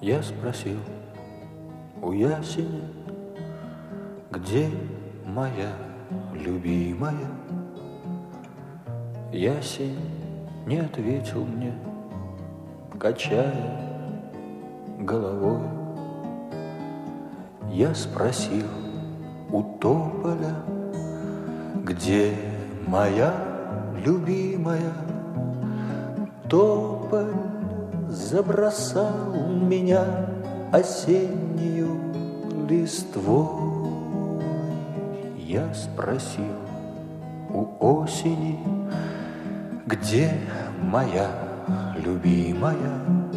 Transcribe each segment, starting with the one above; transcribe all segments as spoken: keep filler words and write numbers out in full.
Я спросил у ясеня, где моя любимая? Ясень не ответил мне, качая головой. Я спросил у тополя, где моя любимая? Тополь забросал меня осеннюю листвой. Я спросил у осени, где моя любимая?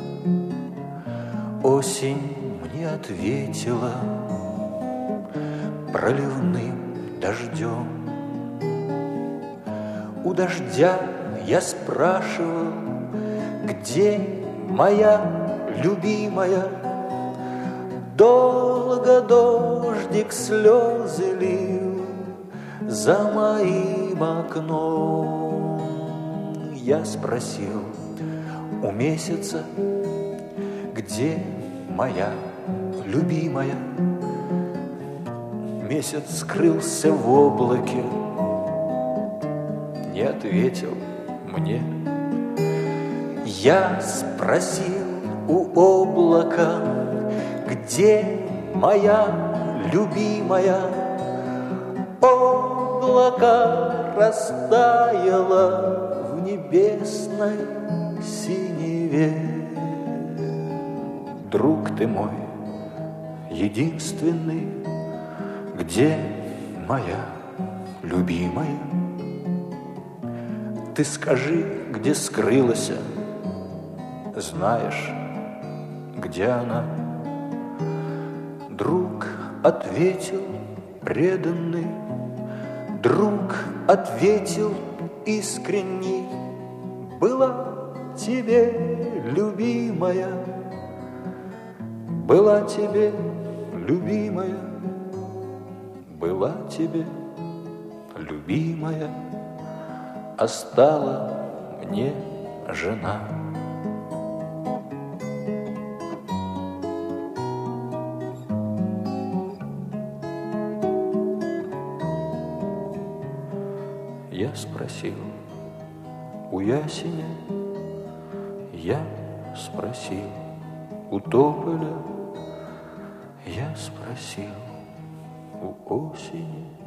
Осень мне ответила проливным дождем. У дождя я спрашивал, где моя любимая? Долго дождик слезы лил за моим окном. Я спросил у месяца, где моя любимая? Месяц скрылся в облаке, не ответил мне. Я спросил у облака, где моя любимая? Облако растаяло в небесной синеве. Друг ты мой единственный, где моя любимая? Ты скажи, где скрылась, знаешь, где она? Друг ответил преданный, друг ответил искренний: была тебе любимая, была тебе любимая, была тебе любимая, а стала мне жена. Я спросил у ясеня, я спросил у тополя, я спросил у осени.